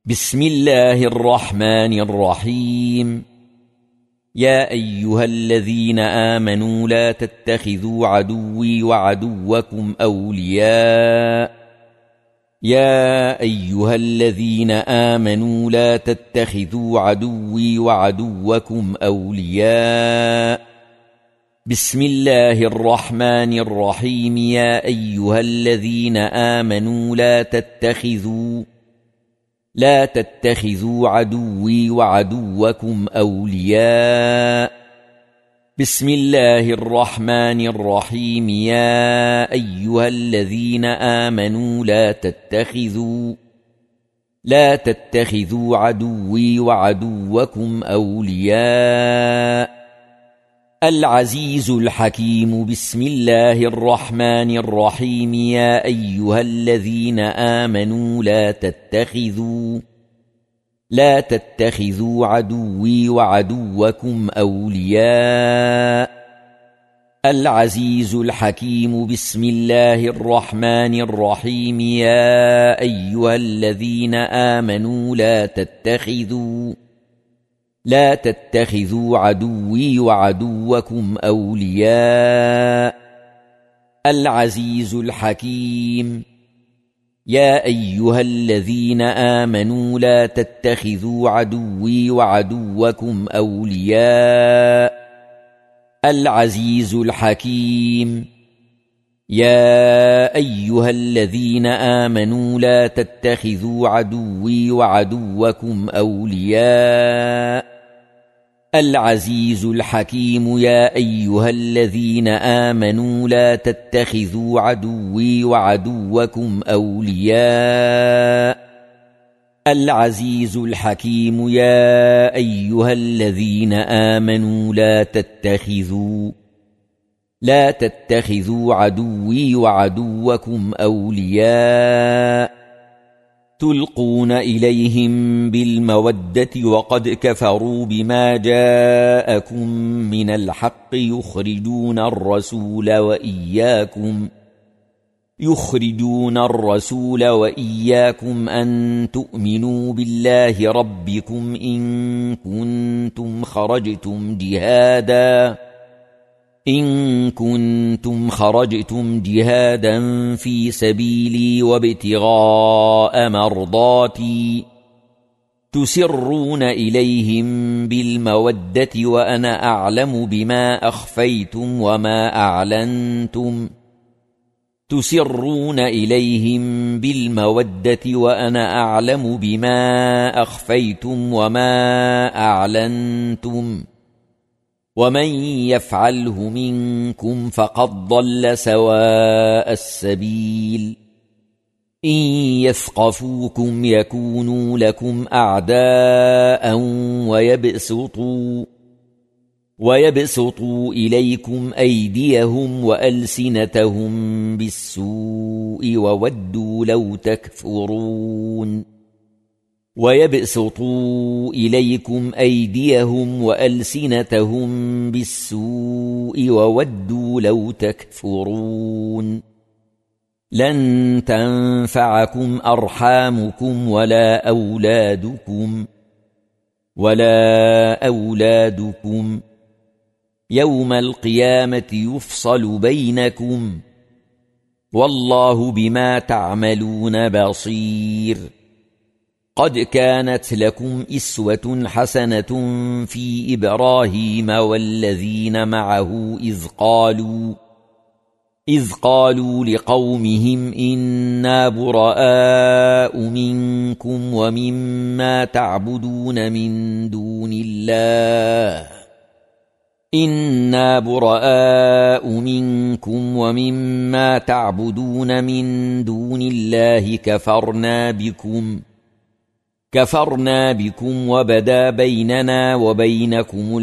بسم الله الرحمن الرحيم. يا أيها الذين آمنوا لا تتخذوا عدوي وعدوكم أولياء يا أيها الذين آمنوا لا تتخذوا عدوي وعدوكم أولياء. بسم الله الرحمن الرحيم. يا أيها الذين آمنوا لا تتخذوا عدوي وعدوكم أولياء. بسم الله الرحمن الرحيم. يا أيها الذين آمنوا لا تتخذوا عدوي وعدوكم أولياء. العزيز الحكيم. بسم الله الرحمن الرحيم. يا أيها الذين آمنوا لا تتخذوا عدوي وعدوكم أولياء. العزيز الحكيم. بسم الله الرحمن الرحيم. يا أيها الذين آمنوا لا تتخذوا عدوي وعدوكم أولياء. العزيز الحكيم. يا أيها الذين آمنوا لا تتخذوا عدوي وعدوكم أولياء. العزيز الحكيم. يا أيها الذين آمنوا لا تتخذوا عدوي وعدوكم أولياء. العزيز الحكيم. يا أيها الذين آمنوا لا تتخذوا عدوي وعدوكم أولياء. العزيز الحكيم. يا أيها الذين آمنوا لا تتخذوا عدوي وعدوكم أولياء تلقون إليهم بالمودة وقد كفروا بما جاءكم من الحق يخرجون الرسول وإياكم أن تؤمنوا بالله ربكم إن كنتم خرجتم جهادا في سبيلي وابتغاء مرضاتي تسرون إليهم بالمودة وأنا أعلم بما أخفيتم وما أعلنتم ومن يفعله منكم فقد ضل سواء السبيل. إن يثقفوكم يكونوا لكم أعداء ويبسطوا إليكم أيديهم وألسنتهم بالسوء وودوا لو تكفرون. لن تنفعكم أرحامكم ولا أولادكم يوم القيامة يفصل بينكم والله بما تعملون بصير. قد كانت لكم أسوة حسنة في إبراهيم والذين معه إذ قالوا لقومهم إنا براء منكم ومما تعبدون من دون الله كفرنا بكم وبدا بيننا وبينكم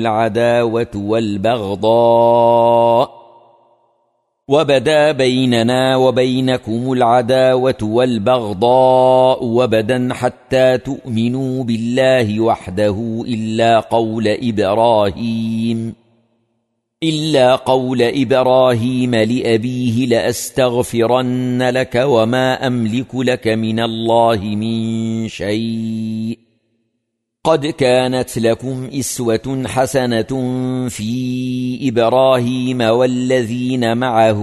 العداوة والبغضاء وبدا حتى تؤمنوا بالله وحده إلا قول إلا قول إبراهيم لأبيه لأستغفرن لك وما أملك لك من الله من شيء قد كانت لكم إسوة حسنة في إبراهيم والذين معه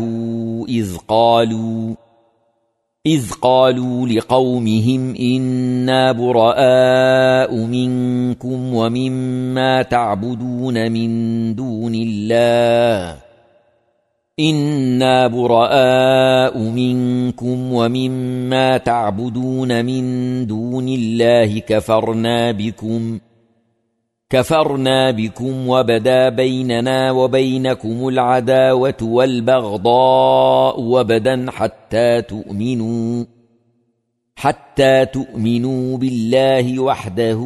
إذ قالوا لقومهم إنا براء منكم ومما تعبدون من دون الله كفرنا بكم وبدا بيننا وبينكم العداوة والبغضاء وبدا حتى تؤمنوا بالله وحده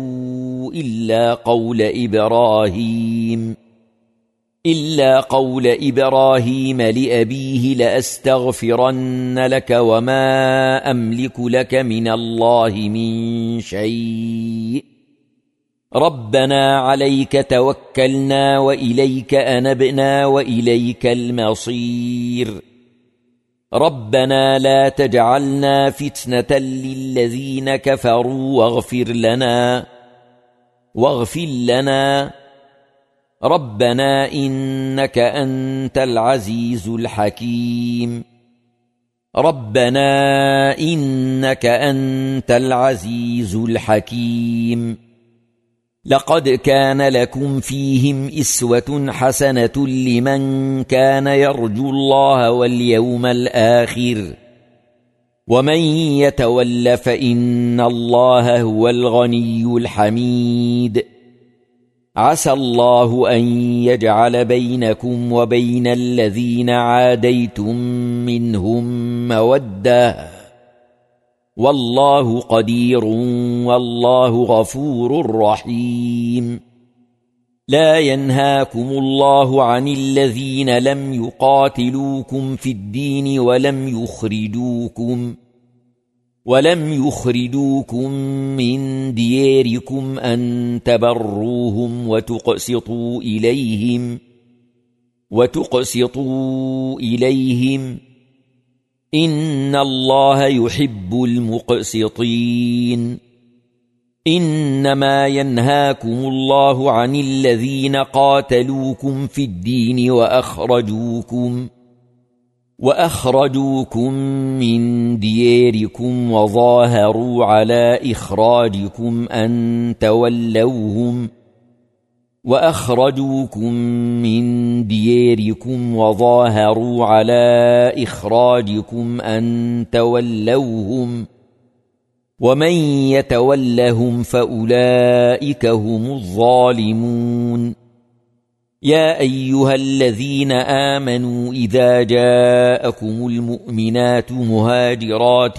إلا قول إبراهيم لأبيه لأستغفرن لك وما أملك لك من الله من شيء ربنا عليك توكلنا وإليك أنبنا وإليك المصير ربنا لا تجعلنا فتنة للذين كفروا واغفر لنا ربنا إنك أنت العزيز الحكيم لقد كان لكم فيهم إسوة حسنة لمن كان يرجو الله واليوم الآخر ومن يتول فإن الله هو الغني الحميد عسى الله أن يجعل بينكم وبين الذين عاديتم منهم مودة والله قدير والله غفور رحيم لا ينهاكم الله عن الذين لم يقاتلوكم في الدين ولم يخرجوكم من دياركم أن تبروهم وتقسطوا إليهم إن الله يحب المقسطين إنما ينهاكم الله عن الذين قاتلوكم في الدين وأخرجوكم من دياركم وظاهروا على إخراجكم أن تولوهم ومن يتولهم فأولئك هم الظالمون يا أيها الذين آمنوا إذا جاءكم المؤمنات مهاجرات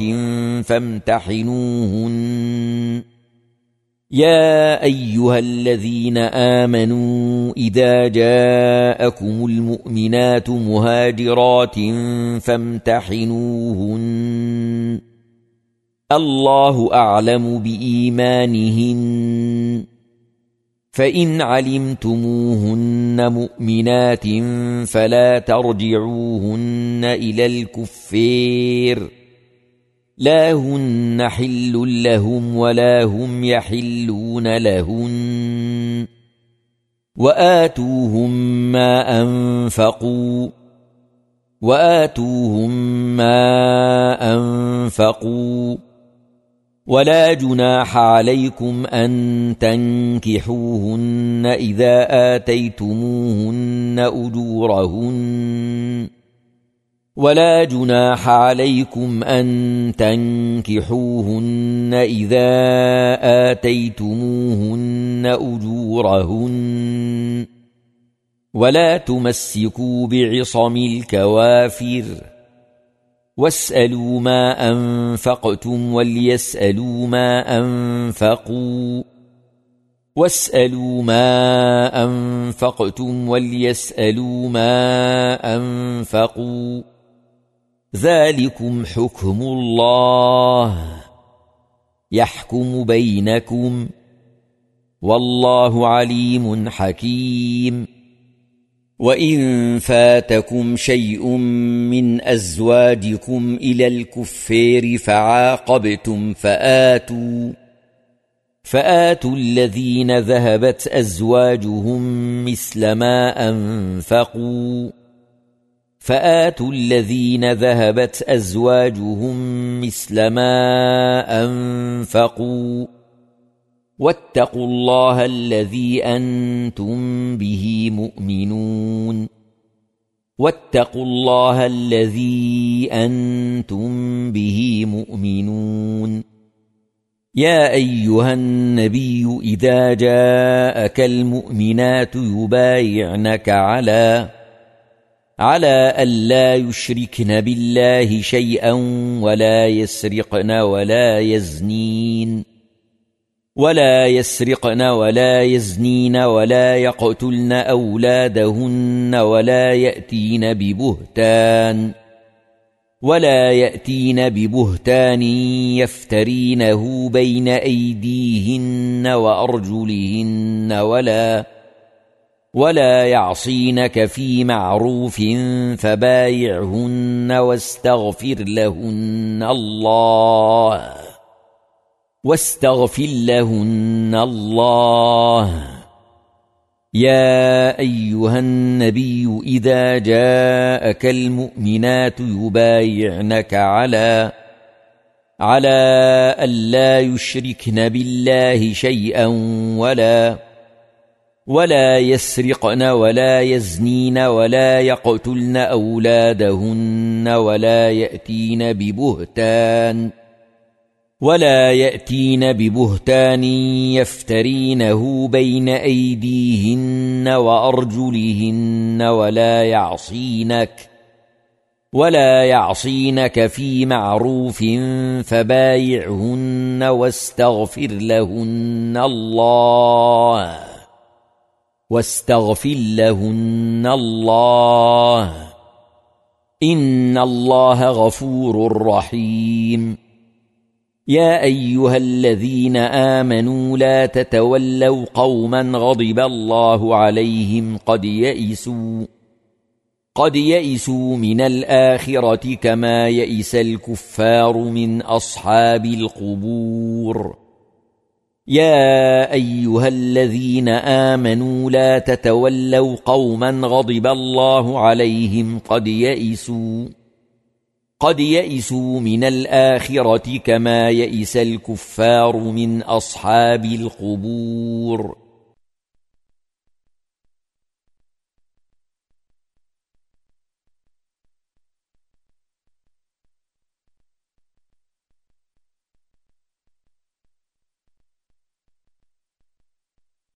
فامتحنوهن الله أعلم بإيمانهن فإن علمتموهن مؤمنات فلا ترجعوهن إلى الكفار لا هن حل لهم ولا هم يحلون لهن وآتوهم ما أنفقوا ولا جناح عليكم أن تنكحوهن إذا آتيتموهن أجورهن ولا تمسكوا بعصم الكوافر واسألوا ما أنفقتم وليسألوا ما أنفقوا ذلكم حكم الله يحكم بينكم والله عليم حكيم وإن فاتكم شيء من أزواجكم إلى الكفار فعاقبتم فآتوا الذين ذهبت أزواجهم مثل ما أنفقوا واتقوا الله الذي أنتم به مؤمنون يا أيها النبي إذا جاءك المؤمنات يبايعنك على ألا يشركن بالله شيئا ولا يسرقن ولا يزنين ولا يقتلن أولادهن ولا يأتين ببهتان يفترينه بين أيديهن وأرجلهن ولا يعصينك في معروف فبايعهن واستغفر لهن الله يا أيها النبي إذا جاءك المؤمنات يبايعنك على ألا يشركن بالله شيئا ولا يسرقن ولا يزنين ولا يقتلن أولادهن ولا يأتين ببهتان يفترينه بين أيديهن وأرجلهن ولا يعصينك في معروف فبايعهن واستغفر لهن الله إن الله غفور رحيم يا أيها الذين آمنوا لا تتولوا قوما غضب الله عليهم قد يئسوا من الآخرة كما يئس الكفار من أصحاب القبور يا أيها الذين آمنوا لا تتولوا قوما غضب الله عليهم قد يئسوا من الآخرة كما يئس الكفار من أصحاب القبور